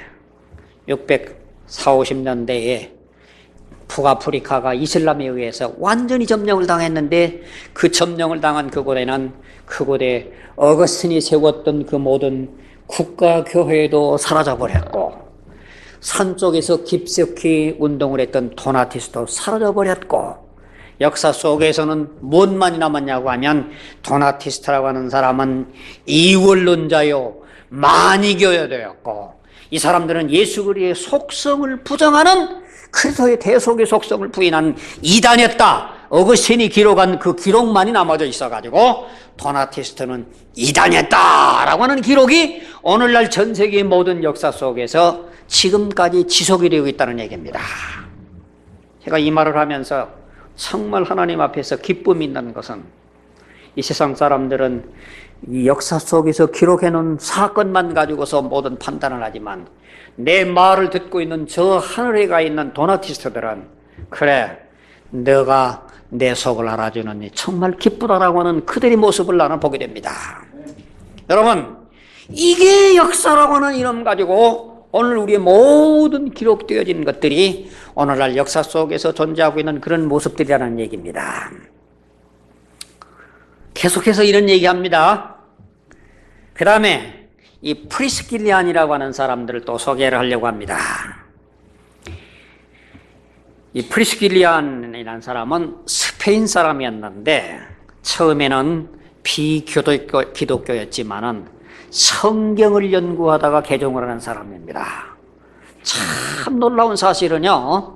640~50년대에 북아프리카가 이슬람에 의해서 완전히 점령을 당했는데, 그 점령을 당한 그곳에는 그곳에 어거스틴이 세웠던 그 모든 국가 교회도 사라져버렸고, 산 쪽에서 깊숙이 운동을 했던 도나티스도 사라져버렸고, 역사 속에서는 무엇만이 남았냐고 하면 도나티스트라고 하는 사람은 이원론자요 마니교여되었고, 이 사람들은 예수 그리스도의 속성을 부정하는, 그리스도의 대속의 속성을 부인하는 이단이었다. 어거스틴이 기록한 그 기록만이 남아져 있어가지고 도나티스트는 이단이었다라고 하는 기록이 오늘날 전 세계의 모든 역사 속에서 지금까지 지속이 되고 있다는 얘기입니다. 제가 이 말을 하면서 정말 하나님 앞에서 기쁨이 있는 것은, 이 세상 사람들은 이 역사 속에서 기록해놓은 사건만 가지고서 모든 판단을 하지만, 내 말을 듣고 있는 저 하늘에 가 있는 도나티스트들은, 그래, 너가 내 속을 알아주느니 정말 기쁘다라고 하는 그들의 모습을 나는 보게 됩니다. 여러분, 이게 역사라고 하는 이름 가지고 오늘 우리의 모든 기록되어진 것들이 오늘날 역사 속에서 존재하고 있는 그런 모습들이라는 얘기입니다. 계속해서 이런 얘기합니다. 그 다음에 이 프리스길리안이라고 하는 사람들을 또 소개를 하려고 합니다. 이 프리스길리안이라는 사람은 스페인 사람이었는데, 처음에는 비기독교였지만은 성경을 연구하다가 개종을 하는 사람입니다. 참 놀라운 사실은요,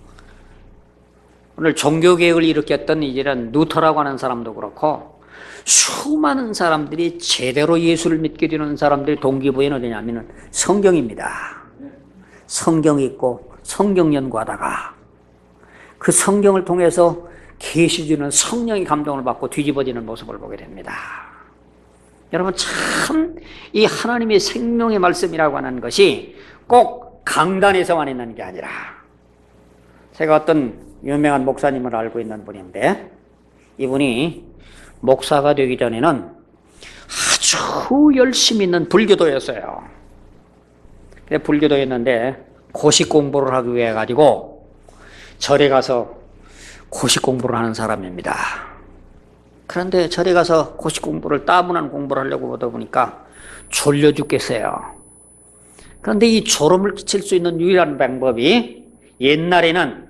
오늘 종교개혁을 일으켰던 이런 루터라고 하는 사람도 그렇고, 수많은 사람들이 제대로 예수를 믿게 되는 사람들의 동기부여는 어디냐면 성경입니다. 성경이 있고 성경 연구하다가 그 성경을 통해서 계시 주는 성령의 감동을 받고 뒤집어지는 모습을 보게 됩니다. 여러분, 참 이 하나님의 생명의 말씀이라고 하는 것이 꼭 강단에서만 있는 게 아니라, 제가 어떤 유명한 목사님을 알고 있는 분인데, 이분이 목사가 되기 전에는 아주 열심히 있는 불교도였어요. 불교도였는데 고시 공부를 하기 위해 가지고 절에 가서 고시 공부를 하는 사람입니다. 그런데 절에 가서 고시 공부를, 따분한 공부를 하려고 하다 보니까 졸려 죽겠어요. 그런데 이 졸음을 끼칠 수 있는 유일한 방법이, 옛날에는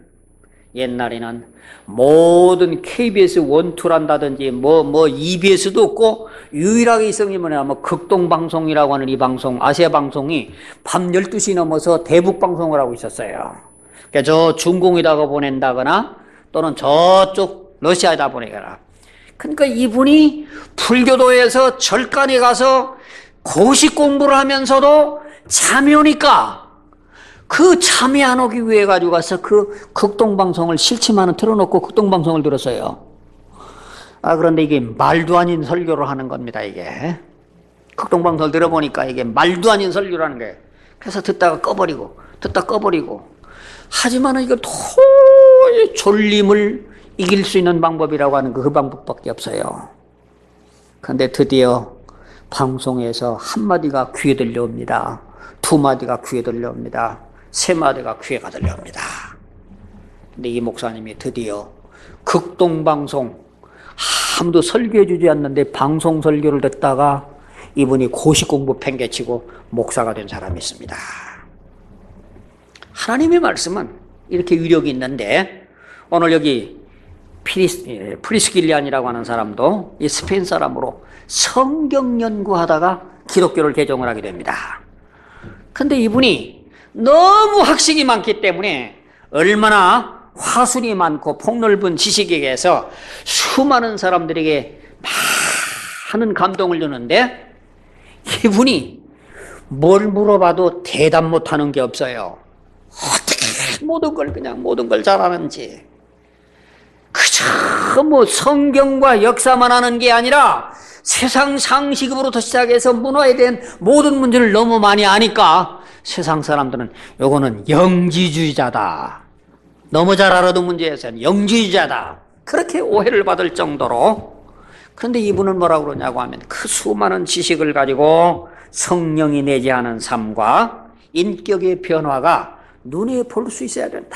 모든 KBS 1, 2란다든지 EBS도 없고 유일하게 있었던 게 뭐냐면 극동방송이라고 하는 이 방송, 아시아 방송이 밤 12시 넘어서 대북 방송을 하고 있었어요. 그러니까 저 중공에다가 보낸다거나 또는 저쪽 러시아에다 보내거나. 그러니까 이분이 불교도에서 절간에 가서 고시 공부를 하면서도 잠이 오니까 그 잠이 안 오기 위해 가지고 가서 그 극동방송을 실치만은 틀어놓고 극동방송을 들었어요. 그런데 이게 말도 아닌 설교를 하는 겁니다, 이게. 극동방송을 들어보니까 이게 말도 아닌 설교라는 거예요. 그래서 듣다가 꺼버리고. 하지만은 이거 도저히 졸림을 이길 수 있는 방법이라고 하는 그 방법밖에 없어요. 그런데 드디어 방송에서 한마디가 귀에 들려옵니다. 2마디가 귀에 들려옵니다. 3마디가 귀에가 들려옵니다. 근데 이 목사님이 드디어 극동방송, 아무도 설교해 주지 않는데 방송 설교를 듣다가 이분이 고시공부 팽개치고 목사가 된 사람이 있습니다. 하나님의 말씀은 이렇게 위력이 있는데, 오늘 여기 프리스길리안이라고 하는 사람도 이 스페인 사람으로 성경 연구하다가 기독교를 개종을 하게 됩니다. 근데 이분이 너무 학식이 많기 때문에 얼마나 화술이 많고 폭넓은 지식에 의해서 수많은 사람들에게 하는 감동을 주는데 이분이 뭘 물어봐도 대답 못하는 게 없어요. 어떻게 모든 걸 잘하는지. 그저 뭐 성경과 역사만 하는 게 아니라 세상 상식으로부터 시작해서 문화에 대한 모든 문제를 너무 많이 아니까 세상 사람들은 요거는 영지주의자다. 너무 잘 알아도 문제에서는 영지주의자다. 그렇게 오해를 받을 정도로. 그런데 이분은 뭐라고 그러냐고 하면 그 수많은 지식을 가지고 성령이 내재하는 삶과 인격의 변화가 눈에 볼 수 있어야 된다.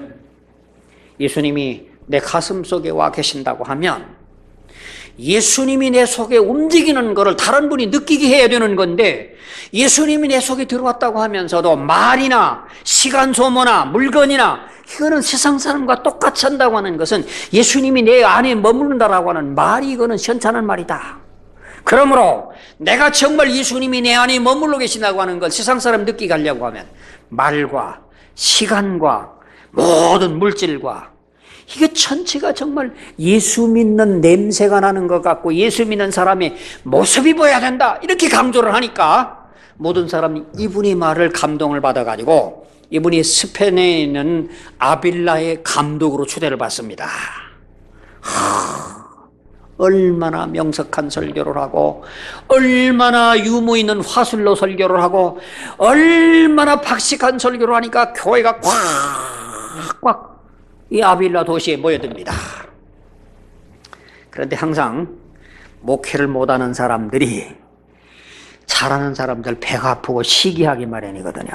예수님이 내 가슴 속에 와 계신다고 하면 예수님이 내 속에 움직이는 것을 다른 분이 느끼게 해야 되는 건데 예수님이 내 속에 들어왔다고 하면서도 말이나 시간 소모나 물건이나 이거는 세상 사람과 똑같이 한다고 하는 것은 예수님이 내 안에 머무른다라고 하는 말이 이거는 현찮은 말이다. 그러므로 내가 정말 예수님이 내 안에 머물러 계신다고 하는 걸 세상 사람 느끼게 하려고 하면 말과 시간과 모든 물질과 이게 전체가 정말 예수 믿는 냄새가 나는 것 같고 예수 믿는 사람의 모습이 보여야 된다 이렇게 강조를 하니까 모든 사람이 이분의 말을 감동을 받아가지고 이분이 스페인에 있는 아빌라의 감독으로 초대를 받습니다. 얼마나 명석한 설교를 하고 얼마나 유머 있는 화술로 설교를 하고 얼마나 박식한 설교를 하니까 교회가 꽉꽉 이 아빌라 도시에 모여듭니다. 그런데 항상 목회를 못하는 사람들이 잘하는 사람들 배가 아프고 시기하기 마련이거든요.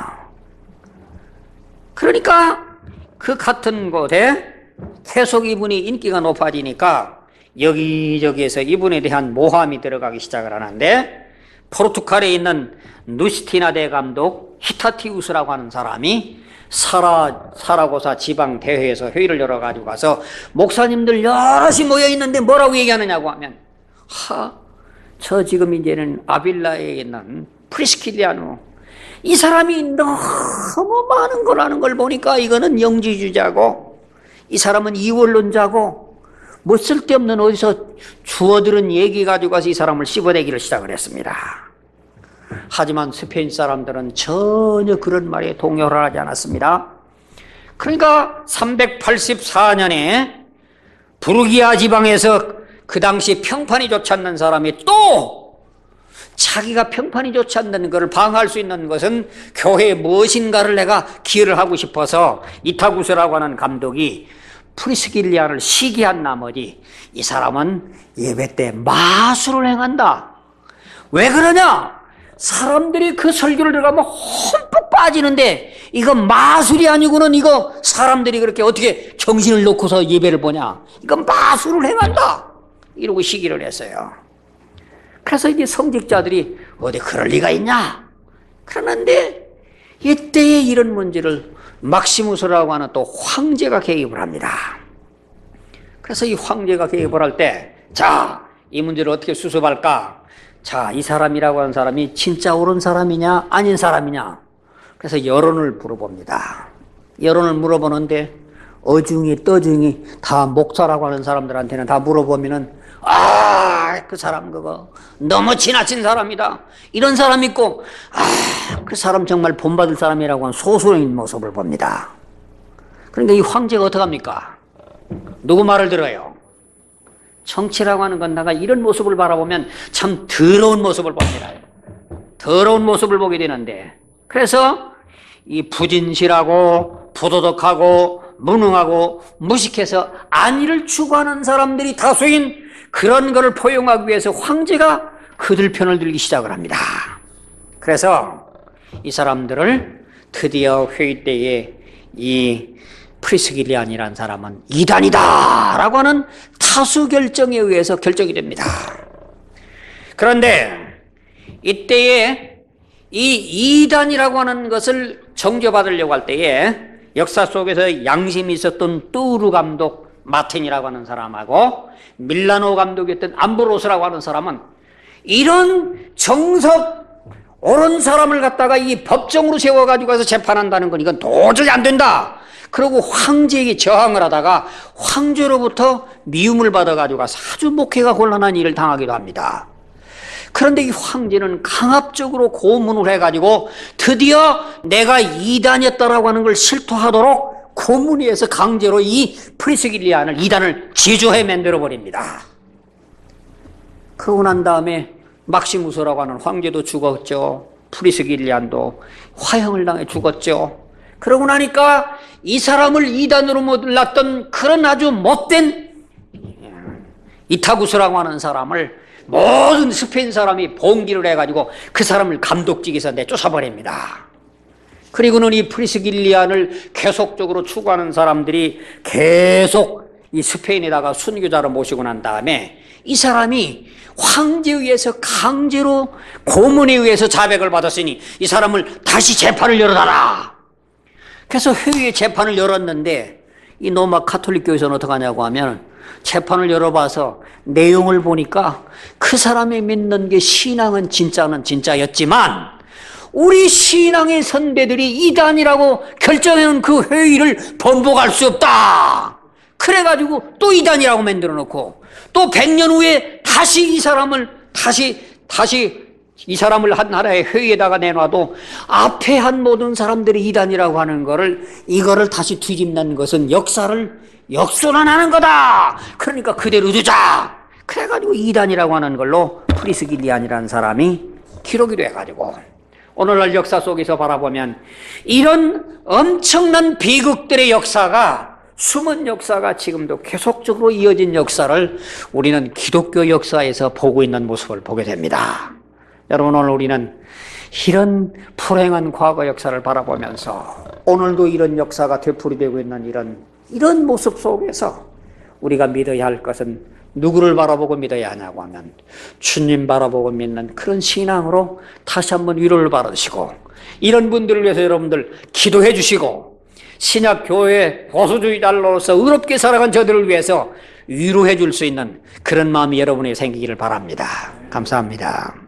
그러니까 그 같은 곳에 계속 이분이 인기가 높아지니까 여기저기에서 이분에 대한 모함이 들어가기 시작을 하는데 포르투갈에 있는 누스티나 대감독 히타티우스라고 하는 사람이 사라고사 지방 대회에서 회의를 열어가지고 가서 목사님들 여럿이 모여있는데 뭐라고 얘기하느냐고 하면 저 지금 이제는 아빌라에 있는 프리스킬리아누 이 사람이 너무 많은 걸 아는 걸 보니까 이거는 영지주의자고 이 사람은 이원론자고 뭐 쓸데없는 어디서 주워들은 얘기 가지고 가서 이 사람을 씹어내기를 시작을 했습니다. 하지만 스페인 사람들은 전혀 그런 말에 동요를 하지 않았습니다. 그러니까 384년에 부르기아 지방에서 그 당시 평판이 좋지 않는 사람이 또 자기가 평판이 좋지 않는 것을 방어할 수 있는 것은 교회에 무엇인가를 내가 기여를 하고 싶어서 이타구스라고 하는 감독이 프리스길리아를 시기한 나머지 이 사람은 예배 때 마술을 행한다. 왜 그러냐? 사람들이 그 설교를 들어가면 흠뻑 빠지는데 이건 마술이 아니고는 이거 사람들이 그렇게 어떻게 정신을 놓고서 예배를 보냐. 이건 마술을 행한다. 이러고 시기를 했어요. 그래서 이제 성직자들이 어디 그럴 리가 있냐. 그러는데 이때에 이런 문제를 막시무스라고 하는 또 황제가 개입을 합니다. 그래서 이 황제가 개입을 할 때 자, 이 문제를 어떻게 수습할까? 자, 이 사람이라고 하는 사람이 진짜 옳은 사람이냐 아닌 사람이냐. 그래서 여론을 물어봅니다. 여론을 물어보는데 어중이 떠중이 다 목사라고 하는 사람들한테는 다 물어보면은 그 사람 그거 너무 지나친 사람이다 이런 사람 있고 그 사람 정말 본받을 사람이라고 하는 소수인 모습을 봅니다. 그러니까 이 황제가 어떡합니까? 누구 말을 들어요? 정치라고 하는 건 내가 이런 모습을 바라보면 참 더러운 모습을 봅니다. 더러운 모습을 보게 되는데 그래서 이 부진실하고 부도덕하고 무능하고 무식해서 안위를 추구하는 사람들이 다수인 그런 것을 포용하기 위해서 황제가 그들 편을 들기 시작을 합니다. 그래서 이 사람들을 드디어 회의 때에 이 프리스길리안이라는 사람은 이단이다 라고 하는 다수 결정에 의해서 결정이 됩니다. 그런데 이때에 이 이단이라고 하는 것을 정죄받으려고 할 때에 역사 속에서 양심이 있었던 뚜르 감독 마틴이라고 하는 사람하고 밀라노 감독이었던 암브로스라고 하는 사람은 이런 정석 옳은 사람을 갖다가 이 법정으로 세워가지고 가서 재판한다는 건 이건 도저히 안 된다. 그리고 황제에게 저항을 하다가 황제로부터 미움을 받아가지고 가서 아주 목회가 곤란한 일을 당하기도 합니다. 그런데 이 황제는 강압적으로 고문을 해가지고 드디어 내가 이단이었다라고 하는 걸 실토하도록 고문위에서 강제로 이 프리스길리안을 이단을 지주해 만들어 버립니다. 그러고 난 다음에 막시무스라고 하는 황제도 죽었죠. 프리스길리안도 화형을 당해 죽었죠. 그러고 나니까 이 사람을 이단으로 몰랐던 그런 아주 못된 이타구스라고 하는 사람을 모든 스페인 사람이 봉기를 해가지고 그 사람을 감독직에서 내쫓아버립니다. 그리고는 이 프리스길리안을 계속적으로 추구하는 사람들이 계속 이 스페인에다가 순교자로 모시고 난 다음에 이 사람이 황제에 의해서 강제로 고문에 의해서 자백을 받았으니 이 사람을 다시 재판을 열어달라. 그래서 회의에 재판을 열었는데 이 로마 카톨릭 교회에서는 어떻게 하냐고 하면 재판을 열어봐서 내용을 보니까 그 사람이 믿는 게 신앙은 진짜는 진짜였지만 우리 신앙의 선배들이 이단이라고 결정해놓은 그 회의를 번복할 수 없다. 그래가지고 또 이단이라고 만들어 놓고 또 100년 후에 다시 이 사람을 이 사람을 한 나라의 회의에다가 내놔도 앞에 한 모든 사람들이 이단이라고 하는 이거를 다시 뒤집는 것은 역사를 역순환하는 거다. 그러니까 그대로 두자. 그래가지고 이단이라고 하는 걸로 프리스길리안이라는 사람이 기록이 돼가지고 오늘날 역사 속에서 바라보면 이런 엄청난 비극들의 역사가 숨은 역사가 지금도 계속적으로 이어진 역사를 우리는 기독교 역사에서 보고 있는 모습을 보게 됩니다. 여러분, 오늘 우리는 이런 불행한 과거 역사를 바라보면서 오늘도 이런 역사가 되풀이되고 있는 이런 모습 속에서 우리가 믿어야 할 것은 누구를 바라보고 믿어야 하냐고 하면 주님 바라보고 믿는 그런 신앙으로 다시 한번 위로를 받으시고 이런 분들을 위해서 여러분들 기도해 주시고 신약교회 보수주의자로서 의롭게 살아간 저들을 위해서 위로해 줄 수 있는 그런 마음이 여러분에게 생기기를 바랍니다. 감사합니다.